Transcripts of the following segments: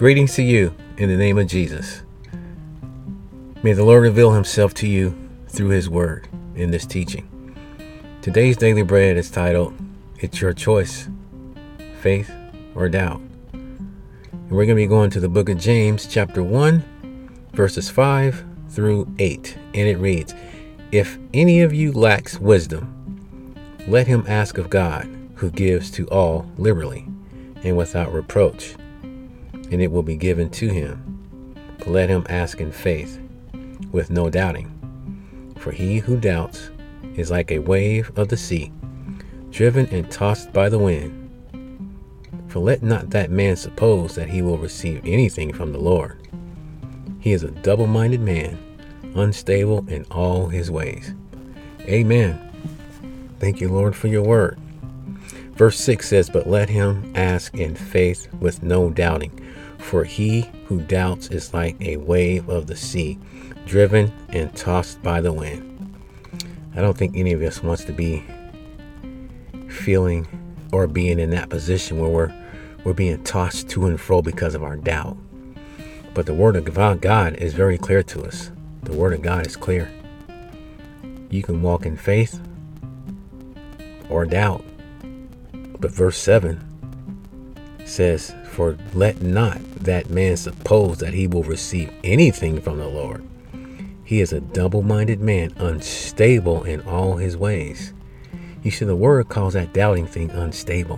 Greetings to you in the name of Jesus. May the Lord reveal himself to you through his word in this teaching. Today's daily bread is titled, It's Your Choice, Faith or Doubt. And we're going to be going to the book of James, chapter 1, verses 5 through 8. And it reads, If any of you lacks wisdom, let him ask of God, who gives to all liberally and without reproach, and it will be given to him. But let him ask in faith, with no doubting. For he who doubts is like a wave of the sea, driven and tossed by the wind. For let not that man suppose that he will receive anything from the Lord. He is a double-minded man, unstable in all his ways. Amen. Thank you, Lord, for your word. Verse 6 says, But let him ask in faith with no doubting. For he who doubts is like a wave of the sea, driven and tossed by the wind. I don't think any of us wants to be feeling or being in that position where we're being tossed to and fro because of our doubt. But the word of God is very clear to us. The word of God is clear. You can walk in faith or doubt. But verse 7 says, For let not that man suppose that he will receive anything from the Lord. He is a double-minded man, unstable in all his ways. You see, the word calls that doubting thing unstable.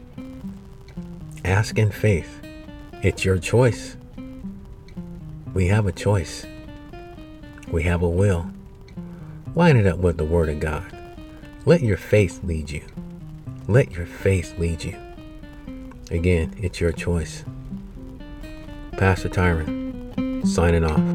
Ask in faith. It's your choice. We have a choice. We have a will. Line it up with the word of God. Let your faith lead you. Let your faith lead you. Again, it's your choice. Pastor Tyron, signing off.